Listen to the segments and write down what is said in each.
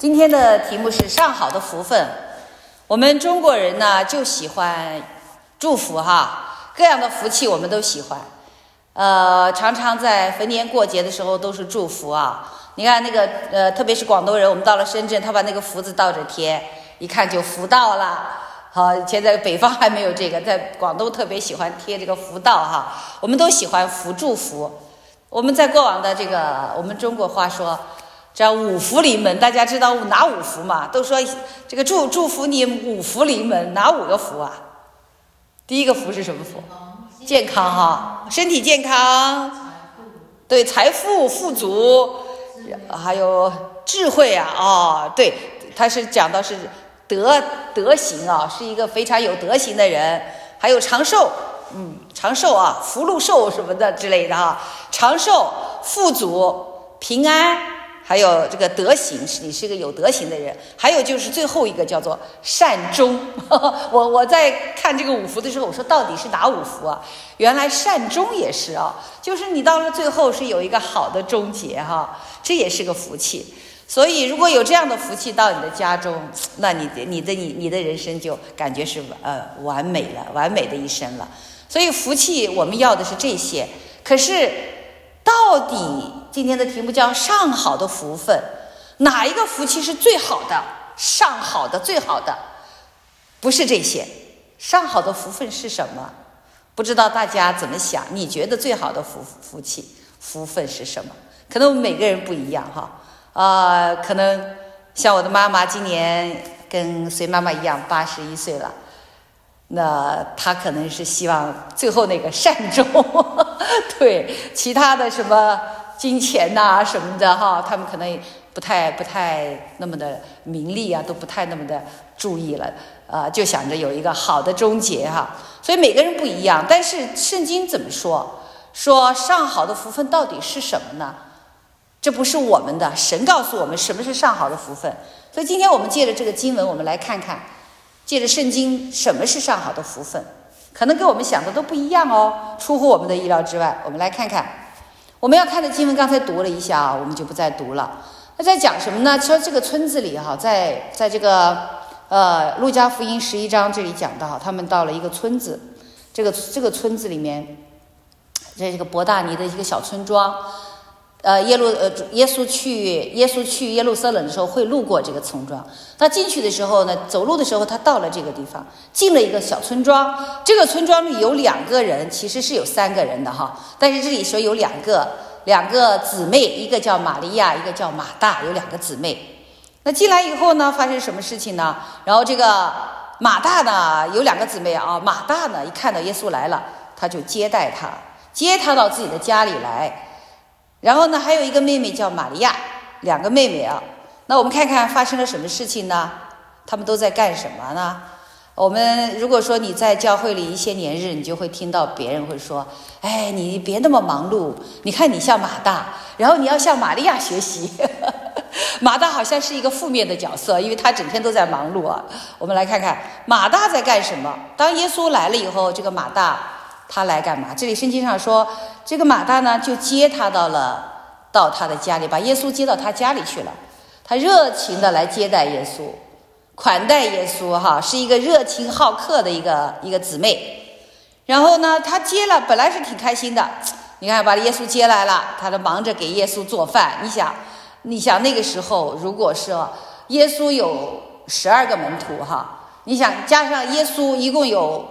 今天的题目是上好的福分。我们中国人呢就喜欢祝福哈，各样的福气我们都喜欢。常常在逢年过节的时候都是祝福啊。你看那个特别是广东人，我们到了深圳，他把那个福字倒着贴，一看就福到了。好，以前在北方还没有这个，在广东特别喜欢贴这个福到哈。我们都喜欢福祝福。我们在过往的这个我们中国话说，这五福临门，大家知道哪五福吗？都说这个祝福你五福临门，哪五个福啊？第一个福是什么福？健康哈，身体健康，对，财富富足，还有智慧啊，哦，对，他是讲到是德行啊，是一个非常有德行的人，还有长寿，长寿啊，福禄寿什么的之类的哈，长寿、富足、平安。还有这个德行，你是个有德行的人。还有就是最后一个叫做善终。我在看这个五福的时候，我说到底是哪五福啊？原来善终也是啊，就是你到了最后是有一个好的终结哈，这也是个福气。所以如果有这样的福气到你的家中，那你的人生就感觉是完美了，完美的一生了。所以福气我们要的是这些，可是到底今天的题目叫上好的福分，哪一个福气是最好的？上好的最好的不是这些，上好的福分是什么？不知道大家怎么想？你觉得最好的福气福分是什么？可能我们每个人不一样哈。可能像我的妈妈今年跟随妈妈一样81岁了，那她可能是希望最后那个善终。对，其他的什么金钱呐什么的哈，他们可能不太那么的名利啊，都不太那么的注意了，就想着有一个好的终结哈。所以每个人不一样，但是圣经怎么说上好的福分到底是什么呢？这不是我们的，神告诉我们什么是上好的福分。所以今天我们借着这个经文，我们来看看，借着圣经什么是上好的福分，可能跟我们想的都不一样哦，出乎我们的意料之外。我们来看看。我们要看的经文刚才读了一下啊，我们就不再读了。那在讲什么呢？说这个村子里哈，在这个路加福音11章这里讲到，他们到了一个村子，这个村子里面，这个伯大尼的一个小村庄。耶稣去耶路撒冷的时候会路过这个村庄。他进去的时候呢，走路的时候他到了这个地方，进了一个小村庄。这个村庄里有2个人，其实是有3个人的哈，但是这里说有两个姊妹，一个叫玛利亚，一个叫马大，有2个姊妹。那进来以后呢，发生什么事情呢？然后这个马大呢，有2个姊妹啊，马大呢一看到耶稣来了，他就接他到自己的家里来。然后呢，还有一个妹妹叫玛利亚，2个妹妹啊。那我们看看发生了什么事情呢？他们都在干什么呢？我们如果说你在教会里一些年日，你就会听到别人会说，哎，你别那么忙碌，你看你像马大，然后你要向玛利亚学习。马大好像是一个负面的角色，因为他整天都在忙碌啊。我们来看看马大在干什么。当耶稣来了以后，这个马大他来干嘛？这里圣经上说，这个马大呢就接他到他的家里，把耶稣接到他家里去了。他热情的来接待耶稣，款待耶稣哈，是一个热情好客的一个姊妹。然后呢，他接了，本来是挺开心的。你看，把耶稣接来了，他就忙着给耶稣做饭。你想那个时候，如果是耶稣有12个门徒哈，你想加上耶稣一共有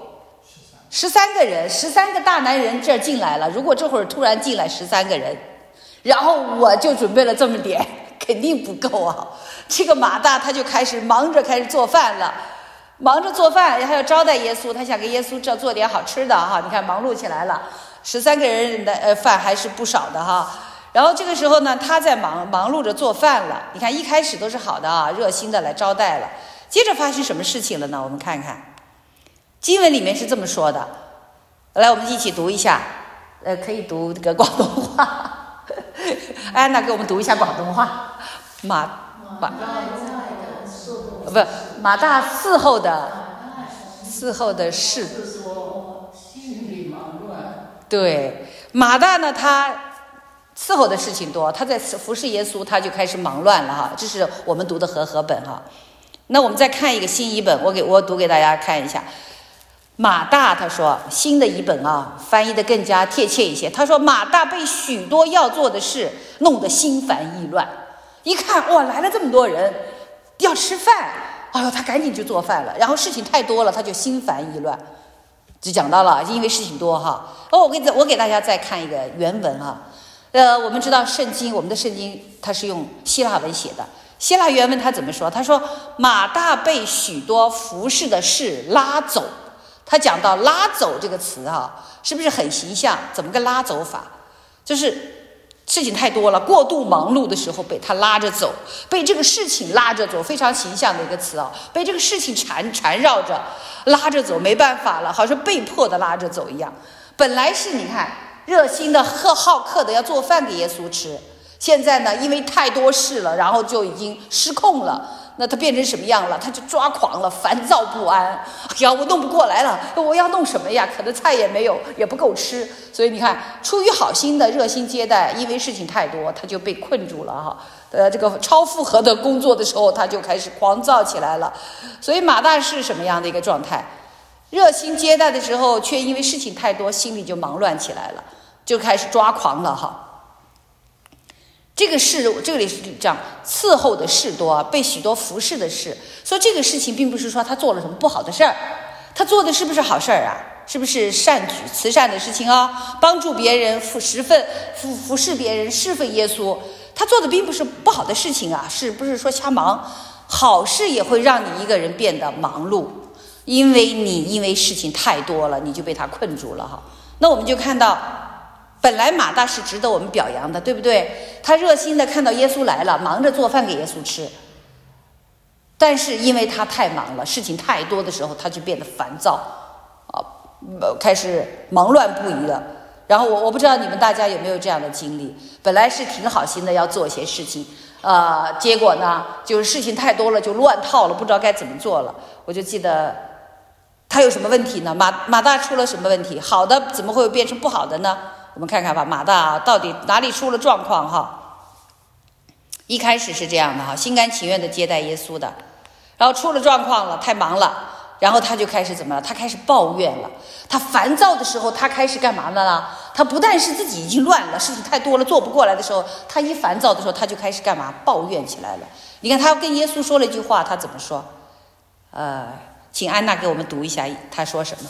13个人，13个大男人这儿进来了。如果这会儿突然进来13个人，然后我就准备了这么点，肯定不够啊。这个马大他就开始做饭了，忙着做饭，还要招待耶稣，他想给耶稣这做点好吃的哈。你看忙碌起来了，13个人的饭还是不少的哈。然后这个时候呢，他在忙碌着做饭了。你看一开始都是好的啊，热心的来招待了。接着发生什么事情了呢？我们看看。经文里面是这么说的，来，我们一起读一下。可以读这个广东话。安娜给我们读一下广东话。马大伺候的事。对，马大呢，他伺候的事情多，他在服侍耶稣，他就开始忙乱了哈。这是我们读的和本哈。那我们再看一个新译本，我读给大家看一下。马大他说，新的译本啊，翻译的更加贴切一些。他说马大被许多要做的事弄得心烦意乱，一看哇来了这么多人要吃饭，哎呦他赶紧就做饭了，然后事情太多了，他就心烦意乱。就讲到了，因为事情多哈。我给大家再看一个原文哈。我们知道圣经，我们的圣经它是用希腊文写的。希腊原文他怎么说？他说马大被许多服侍的事拉走。他讲到拉走这个词哈，是不是很形象？怎么个拉走法？就是事情太多了，过度忙碌的时候被他拉着走，被这个事情拉着走，非常形象的一个词啊，被这个事情缠绕着拉着走，没办法了，好像被迫的拉着走一样。本来是你看热心的好客的要做饭给耶稣吃，现在呢因为太多事了，然后就已经失控了。那他变成什么样了？他就抓狂了，烦躁不安。哎呀，我弄不过来了，我要弄什么呀？可能菜也没有，也不够吃。所以你看，出于好心的热心接待，因为事情太多，他就被困住了哈。这个超负荷的工作的时候，他就开始狂躁起来了。所以马大是什么样的一个状态？热心接待的时候，却因为事情太多，心里就忙乱起来了，就开始抓狂了哈。这里是讲伺候的事多，被许多服侍的事。所以这个事情并不是说他做了什么不好的事儿，他做的是不是好事儿啊？是不是善举慈善的事情啊？帮助别人，服侍别人，侍奉耶稣，他做的并不是不好的事情啊，是不是说瞎忙？好事也会让你一个人变得忙碌，因为事情太多了，你就被他困住了哈。那我们就看到。本来马大是值得我们表扬的，对不对？他热心的看到耶稣来了，忙着做饭给耶稣吃。但是因为他太忙了，事情太多的时候，他就变得烦躁开始忙乱不已的。然后我不知道你们大家有没有这样的经历，本来是挺好心的要做一些事情，结果呢就是事情太多了，就乱套了，不知道该怎么做了。我就记得他有什么问题呢？马大出了什么问题？好的怎么会变成不好的呢？我们看看吧，马大到底哪里出了状况哈？一开始是这样的哈，心甘情愿的接待耶稣的，然后出了状况了，太忙了，然后他就开始怎么了？他开始抱怨了。他烦躁的时候，他开始干嘛了呢？他不但是自己已经乱了，事情太多了，做不过来的时候，他一烦躁的时候，他就开始干嘛？抱怨起来了。你看他跟耶稣说了一句话，他怎么说？请安娜给我们读一下，他说什么？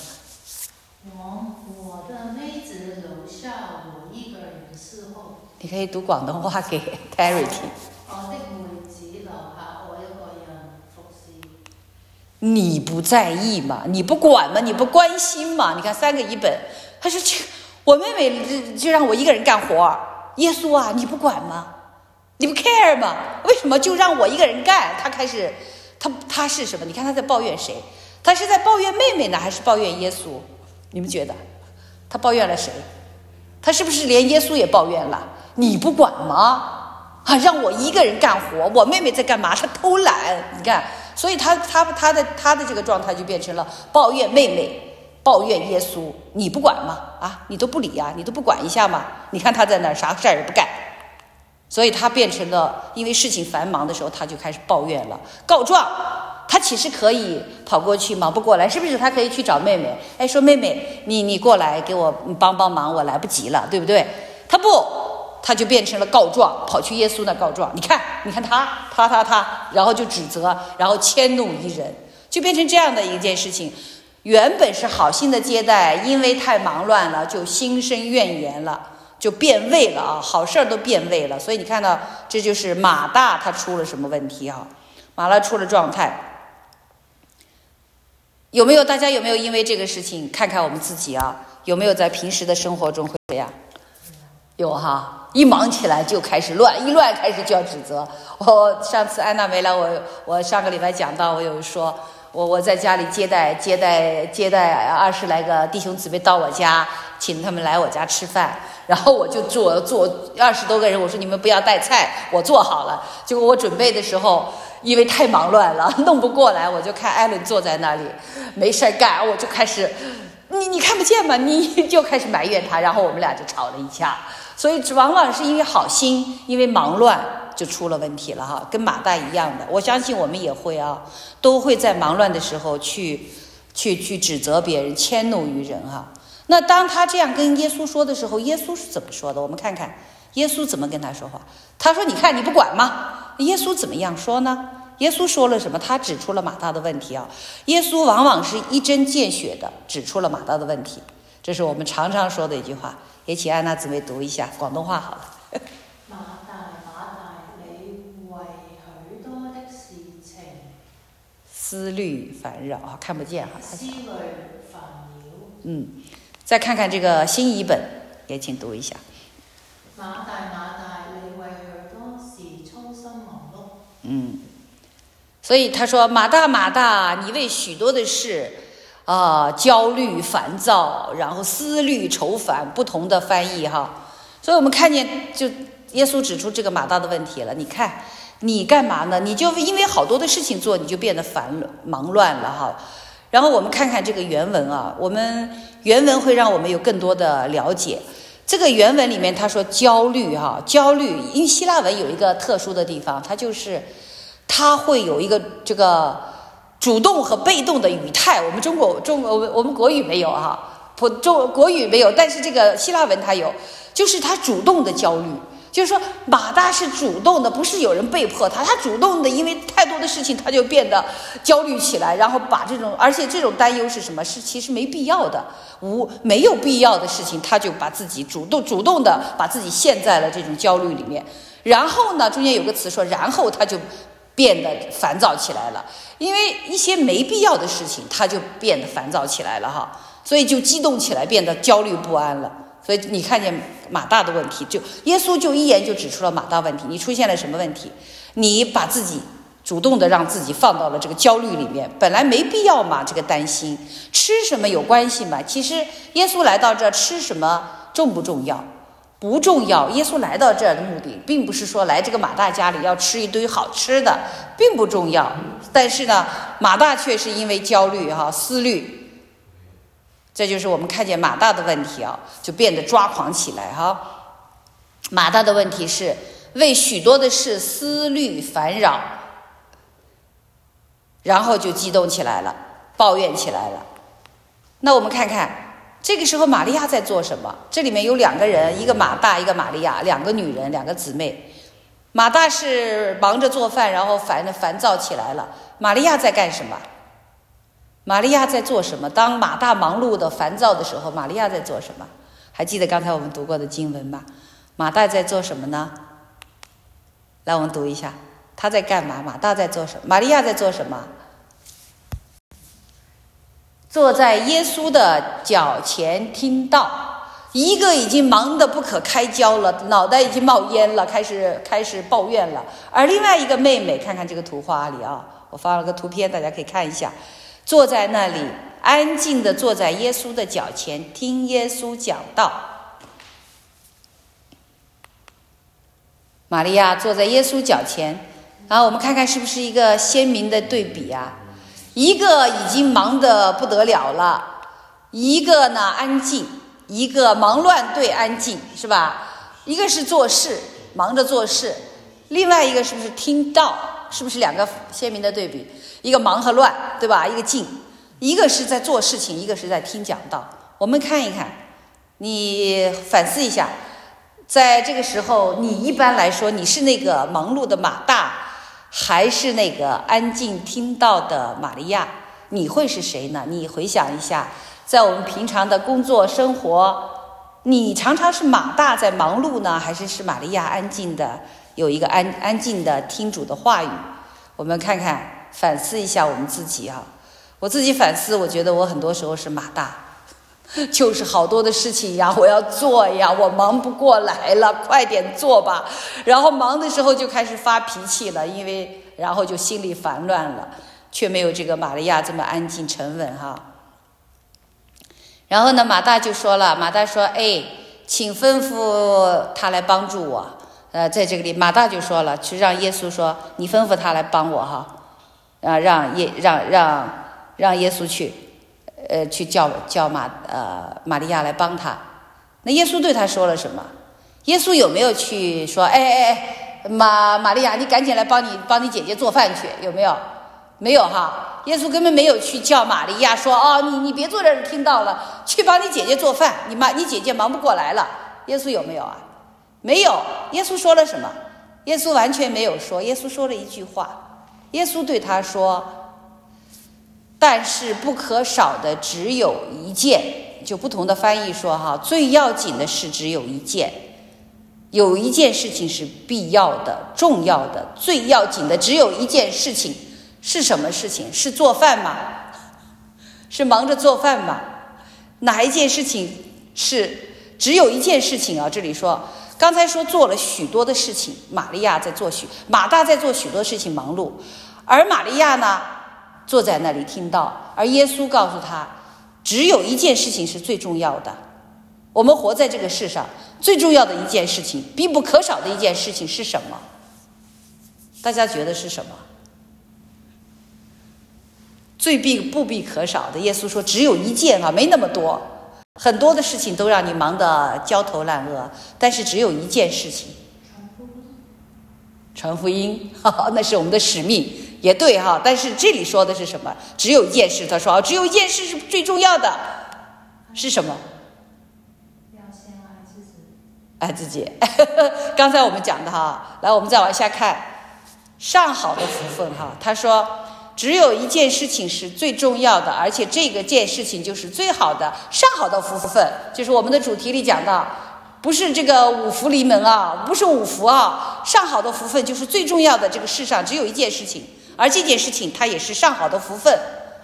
我的妹子留下我一个人伺候。 你可以读广东話給 Terry 聽。 我的妹子留下我一個人服侍。 你不在意嘛？你不管嘛？你不关心嘛？你看3個譯本，他說我妹妹就讓我一個人幹活，耶穌啊，你不管嗎？你不 care 嗎？為什麼就讓我一個人幹？他開始，他是什麼？你看他在抱怨誰？他是在抱怨妹妹呢，還是抱怨耶穌？你們覺得他抱怨了誰？他是不是連耶穌也抱怨了？你不管嗎？讓我一個人幹活，我妹妹在幹嘛？她偷懶，你看，所以他的這個狀態就變成了抱怨妹妹，抱怨耶穌，你不管嗎？你都不理啊，你都不管一下嗎？你看他在那兒啥事兒也不幹，所以他變成了，因為事情繁忙的時候，他就開始抱怨了，告狀。他其實可以跑過去，忙不過來，是不是？他可以去找妹妹，說妹妹，你過來給我幫幫忙，我來不及了，對不對？他不，他就變成了告狀，跑去耶穌那告狀。你看他，然後就指責，然後遷怒一人，就變成這樣的一件事情。原本是好心的接待，因為太忙亂了，就心生怨言了，就變味了啊，好事都變味了。所以你看到，這就是馬大他出了什麼問題啊？馬大出了狀態。大家有沒有因為這個事情看看我們自己啊？有沒有在平時的生活中會這樣？有哈，一忙起來就開始亂，一亂開始就要指責。我上次安娜沒來，我上個禮拜講到，我有說我在家裡接待20來個弟兄姊妹到我家，請他們來我家吃飯，然後我就做20多個人，我說你們不要帶菜，我做好了。結果我準備的時候，因為太忙亂了，弄不過來，我就看艾倫坐在那裡沒事幹，我就開始你看不見嗎？你就開始埋怨他，然後我們倆就吵了一架。 所以往往是因为好心，因为忙乱就出了问题了哈，跟马大一样的。我相信我们也会啊，都会在忙乱的时候去指责别人，迁怒于人哈。那当他这样跟耶稣说的时候，耶稣是怎么说的？我们看看耶稣怎么跟他说话。他说：“你看你不管吗？”耶稣怎么样说呢？耶稣说了什么？他指出了马大的问题啊。耶稣往往是一针见血的指出了马大的問題，這是我們常常說的一句話。也請安娜姊妹讀一下廣東話好了。 馬大，你為許多的事情思慮煩擾啊，看不見哈。 思慮煩擾。 再看看這個新譯本，也請讀一下。 馬大，你為許多事操心忙碌。 所以他說馬大，你為許多的事焦慮煩躁，然後思慮愁煩，不同的翻譯哈。所以我們看見就耶穌指出這個馬大的問題了。你看你幹嘛呢？你就因為好多的事情做，你就變得忙亂了哈。然後我們看看這個原文啊，我們原文會讓我們有更多的了解。這個原文裡面他說焦慮哈，焦慮，因為希臘文有一個特殊的地方，它就是它會有一個這個主動和被動的語態。我們國語沒有哈，國語沒有，但是這個希臘文它有，就是它主動的焦慮。就是說馬大是主動的，不是有人被迫他主動的，因為太多的事情他就變得焦慮起來，然後把這種，而且這種擔憂是什麼？是其實沒必要的，沒有必要的事情，他就把自己主動的把自己陷在了這種焦慮裡面。然後呢，中間有個詞說，然後他就變得煩躁起來了，因為一些沒必要的事情，他就變得煩躁起來了哈，所以就激動起來，變得焦慮不安了。所以你看見馬大的問題，就耶穌就一眼就指出了馬大問題。你出現了什麼問題？你把自己主動的讓自己放到了這個焦慮裡面，本來沒必要嘛，這個擔心吃什麼有關係嘛？其實耶穌來到這吃什麼重不重要？不重要。耶穌來到這兒的目的並不是說來這個馬大家裡要吃一堆好吃的，並不重要。但是呢，馬大卻是因為焦慮哈，思慮，這就是我們看見馬大的問題啊，就變得抓狂起來哈。馬大的問題是為許多的事思慮煩擾，然後就激動起來了，抱怨起來了。那我們看看這個時候瑪利亞在做什麼？這裡面有兩個人，一個馬大，一個瑪利亞，兩個女人，兩個姊妹。馬大是忙着做飯，然後煩躁起來了。瑪利亞在幹什麼？瑪利亞在做什麼？當馬大忙碌的煩躁的時候，瑪利亞在做什麼？還記得剛才我們讀過的經文嗎？馬大在做什麼呢？來，我們讀一下，他在幹嘛？馬大在做什麼？瑪利亞在做什麼？坐在耶穌的腳前聽道。一個已經忙得不可開交了，腦袋已經冒煙了，開始抱怨了。而另外一個妹妹，看看這個圖畫裡啊，我發了個圖片，大家可以看一下。坐在那裡，安靜地坐在耶穌的腳前，聽耶穌講道。瑪利亞坐在耶穌腳前，然後我們看看是不是一個鮮明的對比啊？一個已經忙得不得了了，一個呢安靜，一個忙亂對安靜，是吧？一個是做事，忙着做事，另外一個是不是聽道？是不是兩個鮮明的對比？一個忙和亂，對吧？一個靜，一個是在做事情，一個是在聽講道。我們看一看，你反思一下，在這個時候，你一般來說，你是那個忙碌的馬大，還是那個安靜聽道的瑪利亞？你會是誰呢？你回想一下，在我們平常的工作生活，你常常是馬大在忙碌呢，還是瑪利亞安靜的有一個安靜的聽主的話語？我們看看。反思一下我們自己啊，我自己反思，我覺得我很多時候是馬大，就是好多的事情呀，我要做呀，我忙不過來了，快點做吧。然後忙的時候就開始發脾氣了，因為然後就心裡煩亂了，卻沒有這個瑪利亞這麼安靜沉穩哈。然後呢，馬大就說了，馬大說：“哎，請吩咐他來幫助我。”在這個裡，馬大就說了，去讓耶穌說：“你吩咐他來幫我哈。”讓耶穌去叫瑪利亞來幫他。那耶穌對他說了什麼？ 耶稣有没有去说，玛利亚，你赶紧来帮你姐姐做饭去？有没有？没有哈。耶稣根本没有去叫玛利亚说，你别坐这儿听到了，去帮你姐姐做饭，你姐姐忙不过来了。耶稣有没有啊？没有。耶稣说了什么？耶稣完全没有说。耶稣说了一句话，耶稣对他说，但是不可少的只有一件，就不同的翻译说哈，最要紧的事只有一件，有一件事情是必要的、重要的，最要紧的只有一件事情。是什么事情？是做饭吗？是忙着做饭吗？哪一件事情是只有一件事情啊？这里说，刚才说做了许多的事情，马大在做许多事情忙碌，而玛利亚呢坐在那里听到，而耶稣告诉他，只有一件事情是最重要的。我们活在这个世上，最重要的一件事情，必不可少的一件事情是什么？大家觉得是什么？最不必可少的，耶稣说只有一件啊，没那么多，很多的事情都让你忙得焦头烂额，但是只有一件事情，传福音，那是我们的使命，也对哈。但是这里说的是什么？只有一件事，他说只有一件事是最重要的，是什么？ 要先爱自己。 爱自己。刚才我们讲的哈，来我们再往下看，上好的福分哈，他说。只有一件事情是最重要的，而且这个件事情就是最好的，上好的福分，就是我们的主题里讲到，不是这个五福临门啊，不是五福啊，上好的福分就是最重要的。这个世上只有一件事情，而这件事情它也是上好的福分。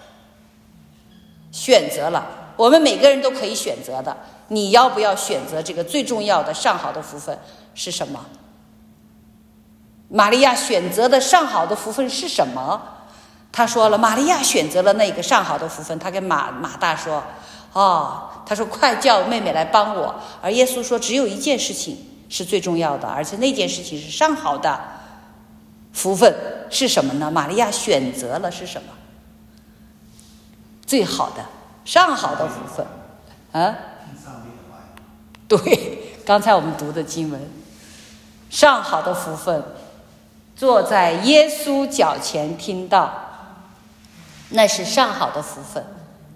选择了，我们每个人都可以选择的，你要不要选择这个最重要的上好的福分是什么？玛利亚选择的上好的福分是什么？他说了，玛利亚选择了那个上好的福分。他跟马大说，他说快叫妹妹来帮我。而耶稣说，只有一件事情是最重要的，而且那件事情是上好的福分是什么呢？玛利亚选择了是什么？最好的上好的福分啊！对，刚才我们读的经文，上好的福分，坐在耶稣脚前听道。那是上好的福分，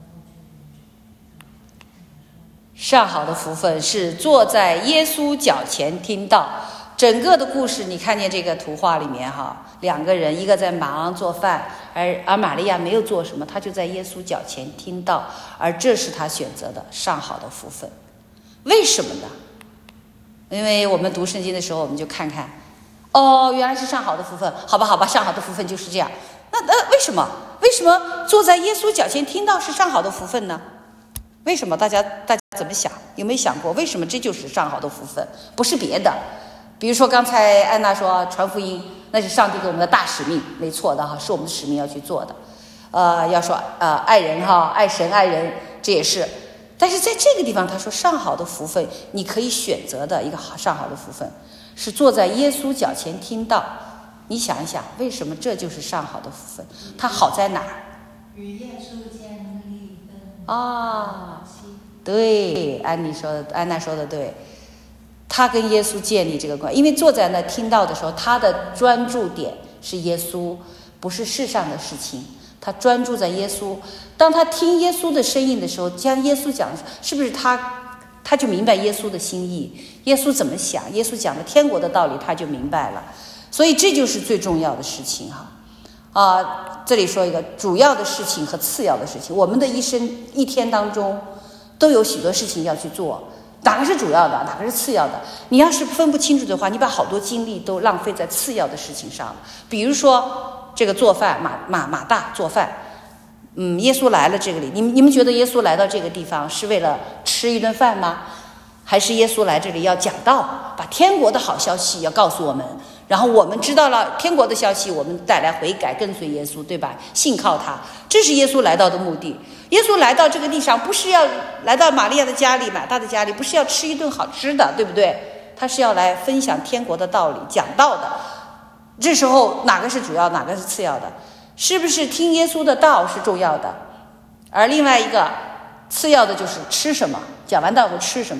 上好的福分是坐在耶稣脚前听道。整个的故事你看见这个图画里面哈，两个人，一个在忙做饭，而玛利亚没有做什么，她就在耶稣脚前听道，而这是她选择的上好的福分。为什么呢？因为我们读圣经的时候，我们就看看，原来是上好的福分，好吧，上好的福分就是这样。那为什么坐在耶稣脚前听到是上好的福分呢？为什么？大家怎么想？有没有想过为什么这就是上好的福分？不是别的。比如说刚才安娜说传福音，那是上帝给我们的大使命，没错的哈，是我们的使命要去做的。要说爱人哈，爱神爱人，这也是。但是在这个地方他说上好的福分，你可以选择的一个上好的福分是坐在耶稣脚前听道。你想一想，为什么这就是上好的福分？它好在哪儿？ 与耶稣建立对，安娜说的对，他跟耶稣建立这个关系，因为坐在那听到的时候，他的专注点是耶稣，不是世上的事情，他专注在耶稣。当他听耶稣的声音的时候，将耶稣讲，是不是他就明白耶稣的心意？耶稣怎么想？耶稣讲的天国的道理，他就明白了。所以这就是最重要的事情哈。这里说一个主要的事情和次要的事情。我们的一天当中都有许多事情要去做，哪个是主要的，哪个是次要的？你要是分不清楚的话，你把好多精力都浪费在次要的事情上了。比如说这个做饭，马大做饭，耶稣来了这个里，你们觉得耶稣来到这个地方是为了吃一顿饭吗？还是耶稣来这里要讲道，把天国的好消息要告诉我们，然后我们知道了天国的消息，我们带来悔改，跟随耶稣，对吧？信靠他，这是耶稣来到的目的。耶稣来到这个地上，不是要来到玛利亚的家里，马大的家里，不是要吃一顿好吃的，对不对？他是要来分享天国的道理，讲道的。这时候哪个是主要，哪个是次要的？是不是听耶稣的道是重要的？而另外一个次要的就是吃什么，讲完道后吃什么。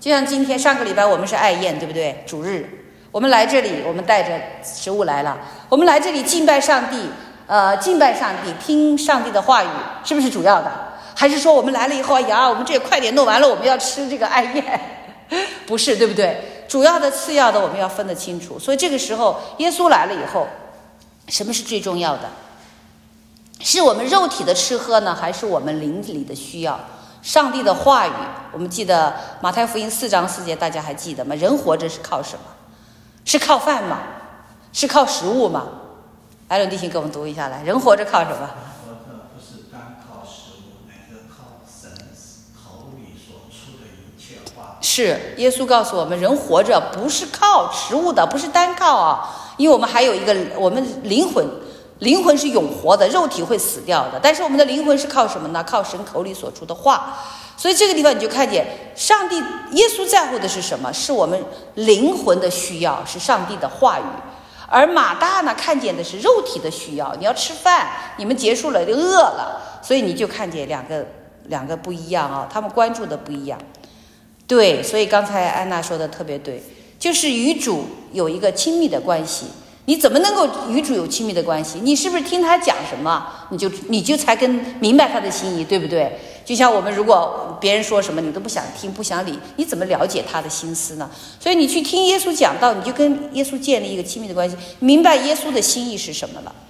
就像今天上个礼拜我们是爱宴，对不对？主日，我们来这里，我们带着食物来了，我们来这里敬拜上帝，敬拜上帝，听上帝的话语，是不是主要的？还是说我们来了以后，哎呀，我们这快点弄完了，我们要吃这个爱宴？不是，对不对？主要的、次要的，我们要分得清楚。所以这个时候，耶稣来了以后，什么是最重要的？是我们肉体的吃喝呢，还是我们灵里的需要？上帝的话语，我们记得马太福音4章4节，大家还记得吗？人活着是靠什么？是靠饭吗？是靠食物吗？艾伦弟兄给我们读一下来，人活着靠什么？ 活着不是单靠食物，乃是靠神口里所出的一切话。 是耶稣告诉我们，人活着不是靠食物的，不是单靠啊，因为我们还有一个，我们灵魂是永活的，肉体会死掉的，但是我们的灵魂是靠什么呢？靠神口里所出的话。所以这个地方你就看见上帝耶稣在乎的是什么？是我们灵魂的需要，是上帝的话语。而马大呢，看见的是肉体的需要，你要吃饭，你们结束了就饿了，所以你就看见两个不一样啊，他们关注的不一样。对，所以刚才安娜说的特别对，就是与主有一个亲密的关系。你怎么能够与主有亲密的关系？你是不是听他讲什么，你就才明白他的心意，对不对？就像我们如果别人说什么你都不想听不想理，你怎么了解他的心思呢？所以你去听耶稣讲道，你就跟耶稣建立一个亲密的关系，明白耶稣的心意是什么了。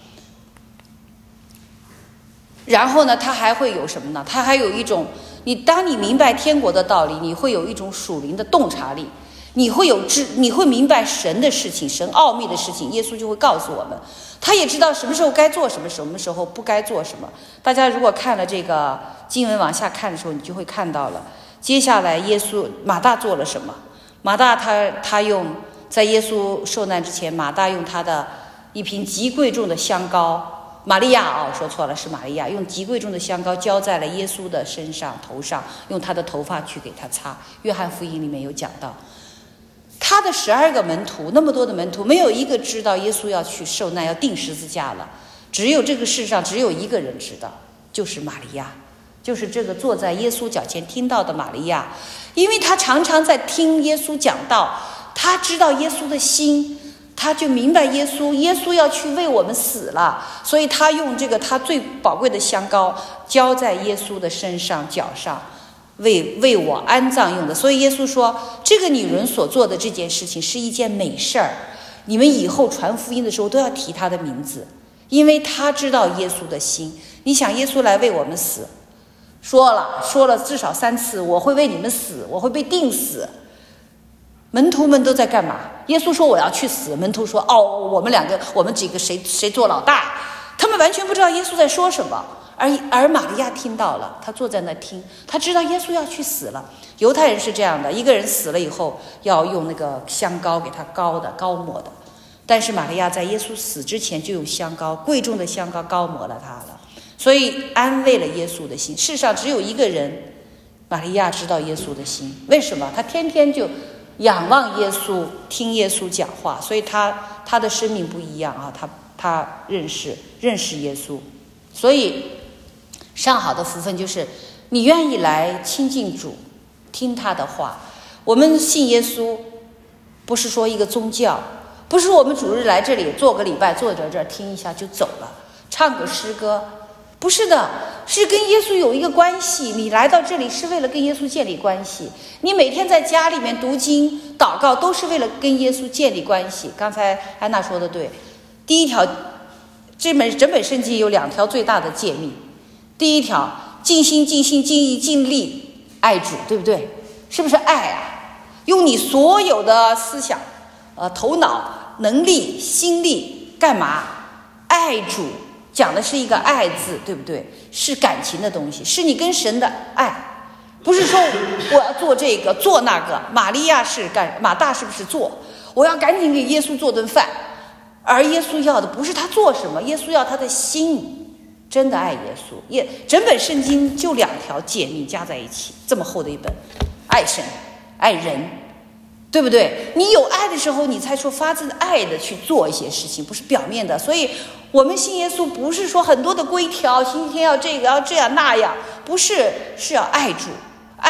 然后呢，他还会有什么呢？他还有一种，当你明白天国的道理，你会有一种属灵的洞察力，你会明白神的事情，神奥秘的事情，耶稣就会告诉我们。他也知道什么时候该做什么，什么时候不该做什么。大家如果看了这个经文往下看的时候，你就会看到了接下来马大做了什么。马大他在耶稣受难之前，马大用他的一瓶极贵重的香膏，玛利亚说错了，是玛利亚，用极贵重的香膏浇在了耶稣的身上头上，用他的头发去给他擦。约翰福音里面有讲到，他的12个门徒，那么多的门徒，没有一个知道耶稣要去受难，要钉十字架了。只有这个世上只有一个人知道，就是玛利亚，就是这个坐在耶稣脚前听到的玛利亚。因为他常常在听耶稣讲道，他知道耶稣的心，他就明白耶稣要去为我们死了，所以他用这个他最宝贵的香膏浇在耶稣的身上脚上，为我安葬用的。所以耶稣说，这个女人所做的这件事情是一件美事儿，你们以后传福音的时候都要提她的名字，因为她知道耶稣的心。你想耶稣来为我们死，说了至少3次，我会为你们死，我会被钉死。门徒们都在干嘛？耶稣说我要去死，门徒说我们几个谁做老大？他们完全不知道耶稣在说什么。而玛利亚听到了，她坐在那听，她知道耶稣要去死了。犹太人是这样的，一个人死了以后要用那个香膏给他膏抹的，但是玛利亚在耶稣死之前就用香膏，贵重的香膏膏抹了他了，所以安慰了耶稣的心。世上只有一个人，玛利亚知道耶稣的心，为什么？他天天就仰望耶稣，听耶稣讲话，所以他的生命不一样啊，他认识耶稣。所以上好的福分就是你愿意来亲近主，听他的话。我们信耶稣不是说一个宗教，不是我们主日来这里做个礼拜，坐在这儿听一下就走了，唱个诗歌，不是的，是跟耶稣有一个关系。你来到这里是为了跟耶稣建立关系，你每天在家里面读经祷告都是为了跟耶稣建立关系。刚才安娜说的对，第一条，整本圣经有2条最大的诫命。第一条，尽心尽性尽意尽力爱主，对不对？是不是爱啊？用你所有的思想、头脑、能力、心力干嘛？爱主，讲的是一个爱字，对不对？是感情的东西，是你跟神的爱，不是说我要做这个做那个。马大是不是做？我要赶紧给耶稣做顿饭，而耶稣要的不是他做什么，耶稣要他的心。真的爱耶稣，整本圣经就2条诫命加在一起，这么厚的一本，爱神爱人，对不对？你有爱的时候，你才说发自爱的去做一些事情，不是表面的。所以我们信耶稣不是说很多的规条，星期天要这个要这样那样，不是，是要爱主，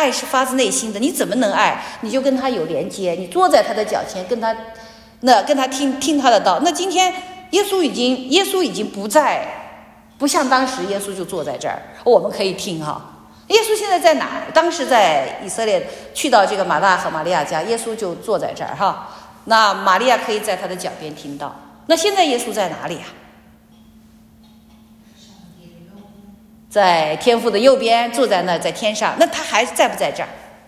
爱是发自内心的，你怎么能爱？你就跟他有连接，你坐在他的脚前，跟他听他的道。那今天耶稣已经不像当时耶稣就坐在这儿，我们可以听哈。耶稣现在在哪？当时在以色列，去到这个马大和玛利亚家，耶稣就坐在这儿哈。那玛利亚可以在他的脚边听到。那现在耶稣在哪里啊？在天父的右边，坐在那儿，在天上。那他还在不在这儿？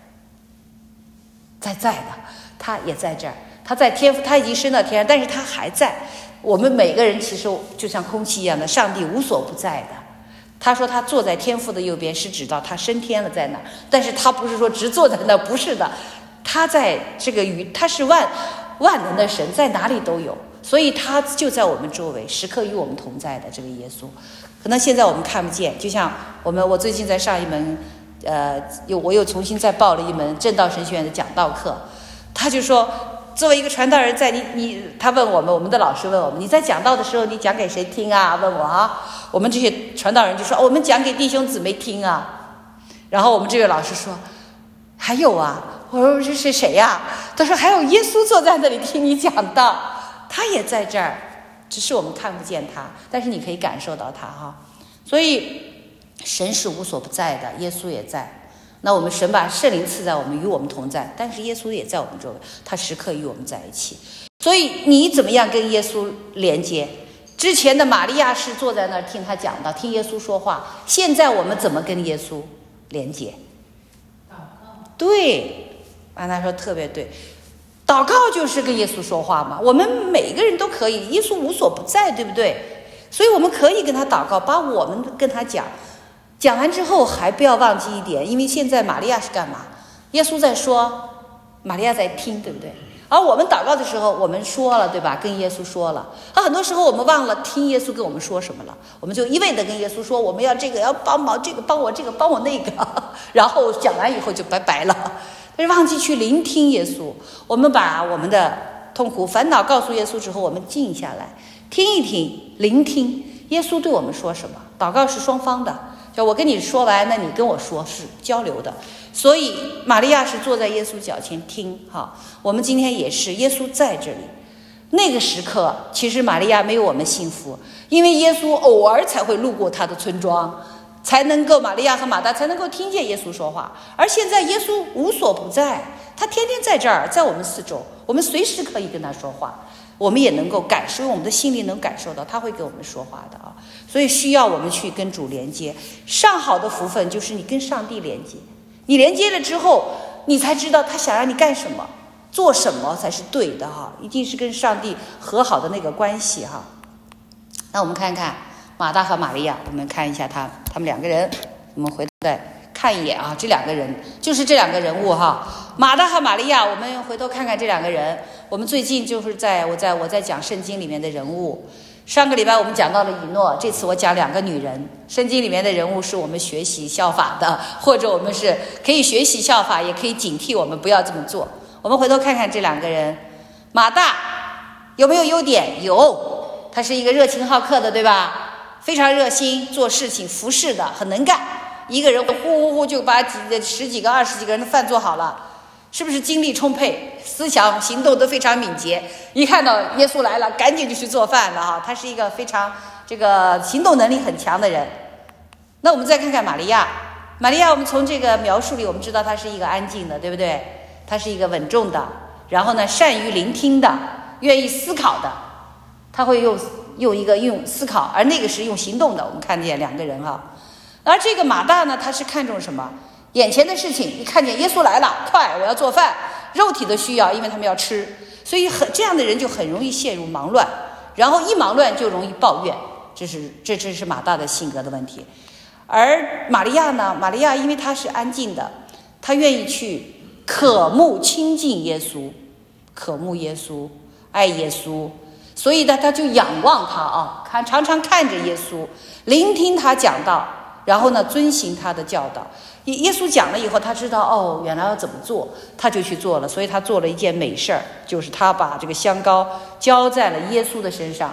在的，他也在这儿。他在天父，他已经升到天上，但是他还在。我们每个人其实就像空气一样的，上帝无所不在的。他说他坐在天父的右边，是指到他升天了在那儿，但是他不是说只坐在那儿，不是的，他在这个他是万能的神，在哪里都有，所以他就在我们周围，时刻与我们同在的这个耶稣。可能现在我们看不见，就像我最近在上一门我又重新再报了一门正道神学院的讲道课。他就说作为一个传道人，在他问我们的老师问我们，你在讲道的时候你讲给谁听啊？问我啊。我们这些传道人就说我们讲给弟兄姊妹听啊。然后我们这位老师说还有啊。我说这是谁呀？他说还有耶稣坐在那里听你讲道，他也在这儿，只是我们看不见他，但是你可以感受到他哈。所以神是无所不在的，耶稣也在。那我们神把圣灵赐在我们，与我们同在，但是耶稣也在我们周围，他时刻与我们在一起。所以你怎么样跟耶稣连接？之前的玛利亚是坐在那儿听他讲道，听耶稣说话，现在我们怎么跟耶稣连接？ 祷告。 对，安娜说特别对，祷告就是跟耶稣说话嘛。我们每个人都可以，耶稣无所不在，对不对？所以我们可以跟他祷告，把我们跟他讲完之后，还不要忘记一点，因为现在玛利亚是干嘛？耶稣在说，玛利亚在听，对不对？而我们祷告的时候，我们说了，对吧？跟耶稣说了。很多时候我们忘了听耶稣跟我们说什么了，我们就一味的跟耶稣说，我们要这个，要帮忙这个，帮我这个，帮我那个，然后讲完以后就拜拜了，但是忘记去聆听耶稣。我们把我们的痛苦、烦恼告诉耶稣之后，我们静下来，听一听，聆听耶稣对我们说什么。祷告是双方的。就我跟你说完，那你跟我说，是交流的。所以玛利亚是坐在耶稣脚前听哈。我们今天也是，耶稣在这里。那个时刻其实玛利亚没有我们幸福，因为耶稣偶尔才会路过他的村庄，才能够玛利亚和马大才能够听见耶稣说话。而现在耶稣无所不在，他天天在这儿，在我们四周，我们随时可以跟他说话，我们也能够感受，我们的心里能感受到他会跟我们说话的啊。所以需要我们去跟主连接。上好的福分就是你跟上帝连接，你连接了之后，你才知道他想让你干什么，做什么才是对的哈，一定是跟上帝和好的那个关系哈。那我们看看马大和玛利亚，我们看一下他们两个人，我们回头再看一眼啊，这两个人就是这两个人物哈，马大和玛利亚，我们回头看看这两个人。我们最近就是我在讲圣经里面的人物。上个礼拜我们讲到了以诺，这次我讲两个女人。圣经里面的人物是我们学习效法的，或者我们是可以学习效法，也可以警惕我们不要这么做。我们回头看看这两个人。马大有没有优点？有，他是一个热情好客的，对吧？非常热心，做事情服侍的，很能干，一个人呼呼呼就把十几个20几个人的饭做好了，是不是精力充沛，思想行动都非常敏捷？一看到耶稣来了，赶紧就去做饭了哈。他是一个非常这个行动能力很强的人。那我们再看看玛利亚，我们从这个描述里我们知道她是一个安静的，对不对？她是一个稳重的，然后呢善于聆听的，愿意思考的。她会用思考，而那个是用行动的。我们看见两个人哈。而这个马大呢，他是看重什么？眼前的事情，一看见耶稣来了，快，我要做饭，肉体的需要，因为他们要吃，所以这样的人就很容易陷入忙乱，然后一忙乱就容易抱怨，这是马大的性格的问题。而玛利亚呢，因为她是安静的，她愿意去渴慕亲近耶稣，渴慕耶稣，爱耶稣，所以呢，她就仰望他啊，常常看着耶稣，聆听他讲道，然后呢，遵行他的教导。耶稣讲了以后，他知道原来要怎么做，他就去做了。所以他做了一件美事儿，就是他把这个香膏浇在了耶稣的身上。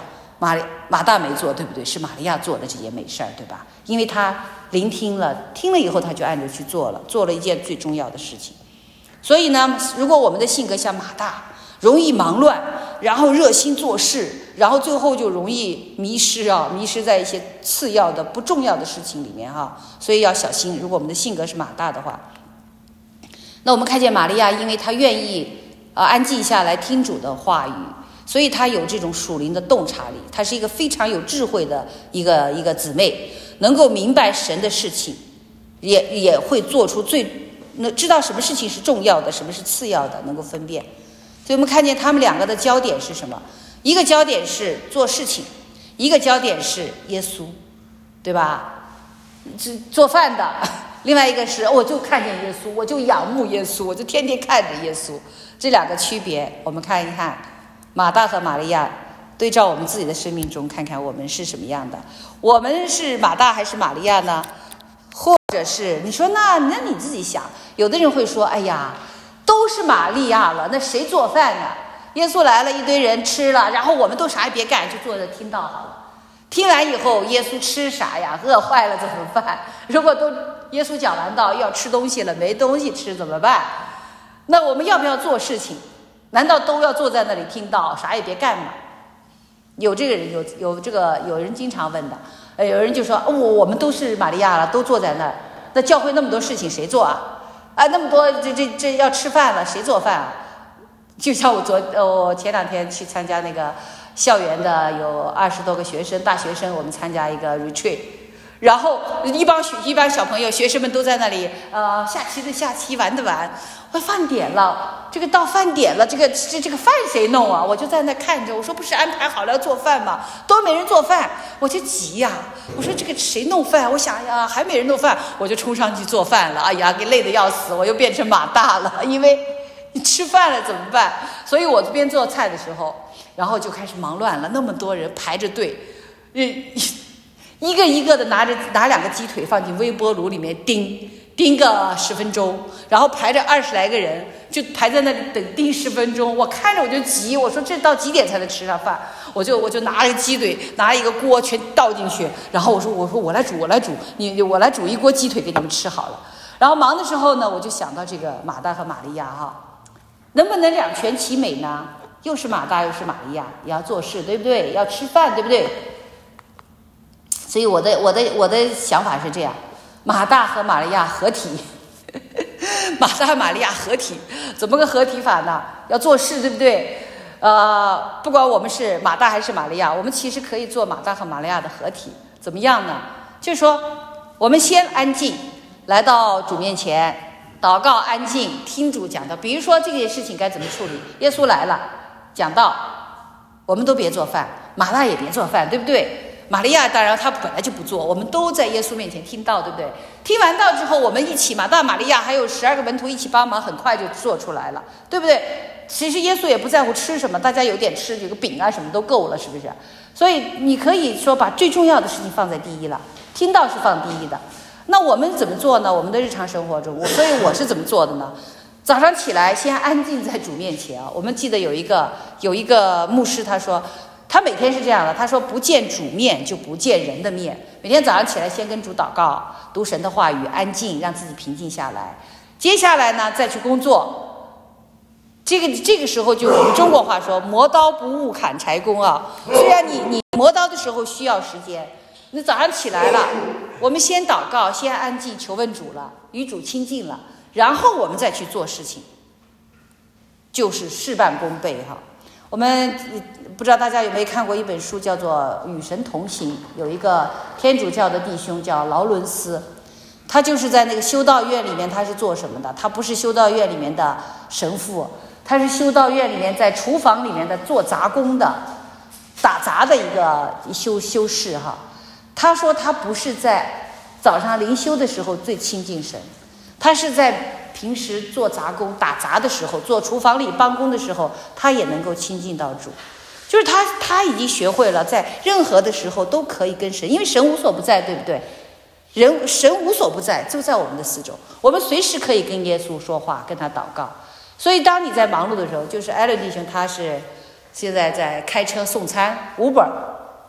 马大没做，对不对？是玛利亚做的这件美事儿，对吧？因为他聆听了，听了以后他就按着去做了，做了一件最重要的事情。所以呢，如果我们的性格像马大，容易忙乱，然后热心做事，然后最后就容易迷失在一些次要的不重要的事情里面所以要小心。如果我们的性格是马大的话，那我们看见玛利亚，因为她愿意安静下来听主的话语，所以她有这种属灵的洞察力，她是一个非常有智慧的一个姊妹，能够明白神的事情，也会做出知道什么事情是重要的，什么是次要的，能够分辨。所以我们看见他们两个的焦点是什么？一个焦点是做事情，一个焦点是耶稣，对吧？做饭的，另外一个是我就看见耶稣，我就仰慕耶稣，我就天天看着耶稣。这两个区别，我们看一看马大和玛利亚，对照我们自己的生命中，看看我们是什么样的。我们是马大还是玛利亚呢？或者是你说那你自己想，有的人会说，哎呀，都是玛利亚了，那谁做饭呢？耶稣来了，一堆人吃了，然后我们都啥也别干，就坐着听道好了。听完以后，耶稣吃啥呀？饿坏了怎么办？如果都耶稣讲完道要吃东西了，没东西吃怎么办？那我们要不要做事情？难道都要坐在那里听道，啥也别干吗？有这个人，有人经常问的。有人就说，我们都是玛利亚了，都坐在那儿，那教会那么多事情谁做啊？那么多这要吃饭了，谁做饭啊？就像我前2天去参加那个校园的，有20多个学生，大学生，我们参加一个 retreat， 然后一帮小朋友，学生们都在那里，下棋的下棋，玩的玩。饭点了，到饭点了，这个饭谁弄啊？我就在那看着，我说不是安排好了要做饭吗？都没人做饭，我就急呀。我说这个谁弄饭？我想呀，还没人弄饭，我就冲上去做饭了。哎呀，给累得要死，我又变成马大了，因为你吃饭了怎么办？所以我这边做菜的时候，然后就开始忙乱了，那么多人排着队，一个一个的拿2个鸡腿放进微波炉里面叮个10分钟，然后排着20来个人，就排在那里等叮10分钟。我看着我就急，我说这到几点才能吃上饭？我就拿了个鸡腿，拿一个锅全倒进去，然后我说我来煮，我来煮一锅鸡腿给你们吃好了。然后忙的时候呢，我就想到这个马大和玛利亚能不能两全其美呢？又是马大又是玛利亚，也要做事，对不对？要吃饭，对不对？所以我的想法是这样。马大和玛利亚合体，马大和玛利亚合体，怎么个合体法呢？要做事，对不对？不管我们是马大还是玛利亚，我们其实可以做马大和玛利亚的合体。怎么样呢？就是说，我们先安静，来到主面前，祷告，安静，听主讲道。比如说这件事情该怎么处理？耶稣来了，讲道，我们都别做饭，马大也别做饭，对不对？玛利亚当然她本来就不做，我们都在耶稣面前听道，对不对？听完道之后，我们一起马大、玛利亚还有12个门徒一起帮忙，很快就做出来了，对不对？其实耶稣也不在乎吃什么，大家有点吃，有个饼啊什么都够了，是不是？所以你可以说把最重要的事情放在第一了，听道是放第一的。那我们怎么做呢？我们的日常生活中，所以我是怎么做的呢？早上起来先安静在主面前我们记得有一个牧师，他说他每天是这样的，他说不见主面就不见人的面。每天早上起来先跟主祷告，读神的话语，安静，让自己平静下来。接下来呢，再去工作。这个时候就我们中国话说，磨刀不误砍柴工虽然你磨刀的时候需要时间，你早上起来了，我们先祷告，先安静求问主了，与主亲近了，然后我们再去做事情，就是事半功倍我们不知道大家有没有看过一本书，叫做《与神同行》，有一个天主教的弟兄叫劳伦斯，他就是在那个修道院里面，他是做什么的？他不是修道院里面的神父，他是修道院里面在厨房里面的做杂工的，打杂的一个修士他说他不是在早上灵修的时候最亲近神，他是在平时做杂工打杂的时候，做厨房里帮工的时候，他也能够亲近到主。就是他已经学会了在任何的时候都可以跟神，因为神无所不在，对不对？神无所不在，就在我们的四周，我们随时可以跟耶稣说话，跟他祷告。所以当你在忙碌的时候，就是艾伦弟兄他是现在在开车送餐 Uber，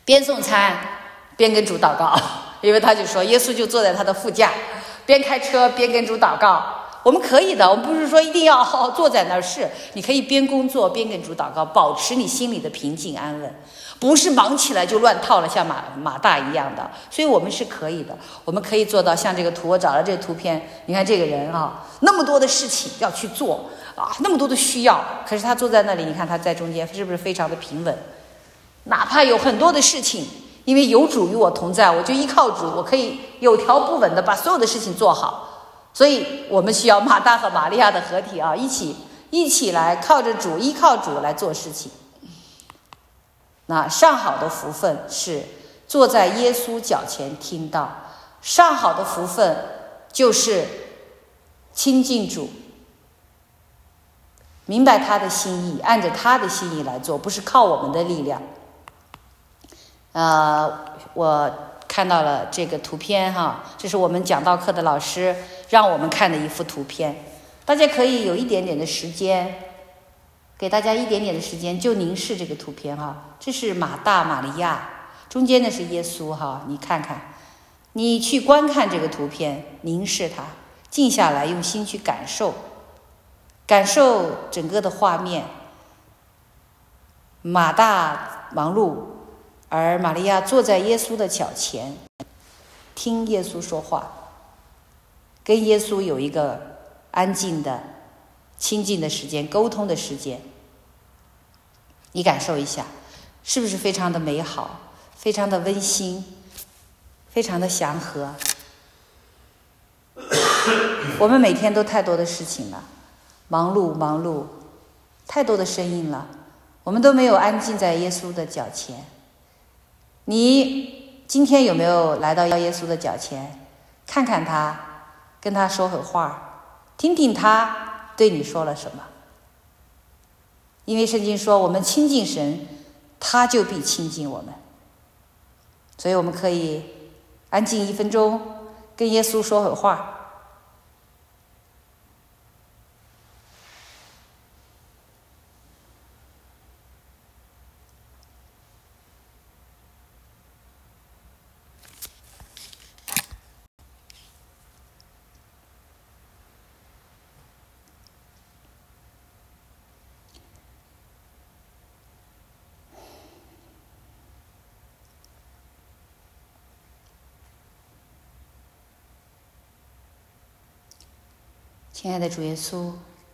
边送餐边跟主祷告，因为他就说耶稣就坐在他的副驾，边开车边跟主祷告。我们可以的，我们不是说一定要好好坐在那儿，是你可以边工作边跟主祷告，保持你心里的平静安稳，不是忙起来就乱套了，像马大一样的。所以我们是可以的，我们可以做到像这个图，我找了这个图片，你看这个人啊，那么多的事情要去做啊，那么多的需要，可是他坐在那里，你看他在中间是不是非常的平稳？哪怕有很多的事情，因为有主与我同在，我就依靠主，我可以有条不紊的把所有的事情做好。所以我们需要马大和玛利亚的合体啊，一起来靠着主，依靠主来做事情。那上好的福分是坐在耶稣脚前听道，上好的福分就是亲近主，明白他的心意，按着他的心意来做，不是靠我们的力量。我看到了这个图片哈，这是我们讲道课的老师让我们看的一幅图片，大家可以有一点点的时间，给大家一点点的时间，就凝视这个图片哈。这是马大玛利亚，中间的是耶稣哈，你看看，你去观看这个图片，凝视它，静下来，用心去感受整个的画面。马大忙碌，而玛利亚坐在耶稣的脚前，听耶稣说话，跟耶稣有一个安静的、亲近的时间，沟通的时间。你感受一下，是不是非常的美好，非常的温馨，非常的祥和？我们每天都太多的事情了，忙碌，太多的声音了，我们都没有安静在耶稣的脚前。你今天有没有来到耶稣的脚前，看看他，跟他说会话，听听他对你说了什么？因为圣经说我们亲近神，他就必亲近我们。所以我们可以安静1分钟，跟耶稣说会话。亲爱的主耶稣，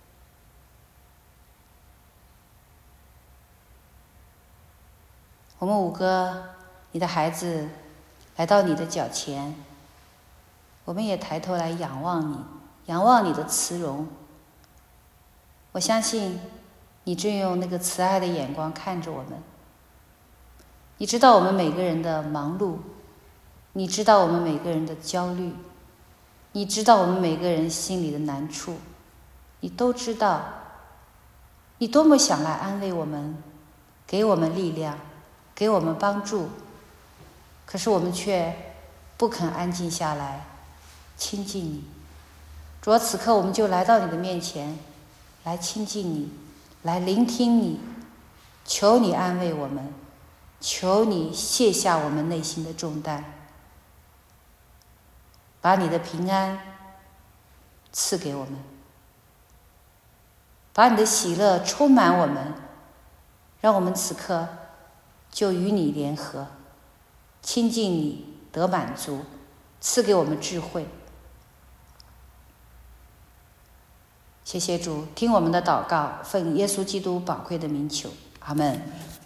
我们5个你的孩子来到你的脚前，我们也抬头来仰望你，仰望你的慈容。我相信你正用那个慈爱的眼光看着我们，你知道我们每个人的忙碌，你知道我们每个人的焦虑，你知道我们每个人心里的难处，你都知道。你多么想来安慰我们，给我们力量，给我们帮助，可是我们却不肯安静下来亲近你。主啊，此刻我们就来到你的面前，来亲近你，来聆听你，求你安慰我们，求你卸下我们内心的重担，把你的平安赐给我们，把你的喜乐充满我们，让我们此刻就与你联合，亲近你，得满足，赐给我们智慧。谢谢主，听我们的祷告，奉耶稣基督宝贵的名求，阿们。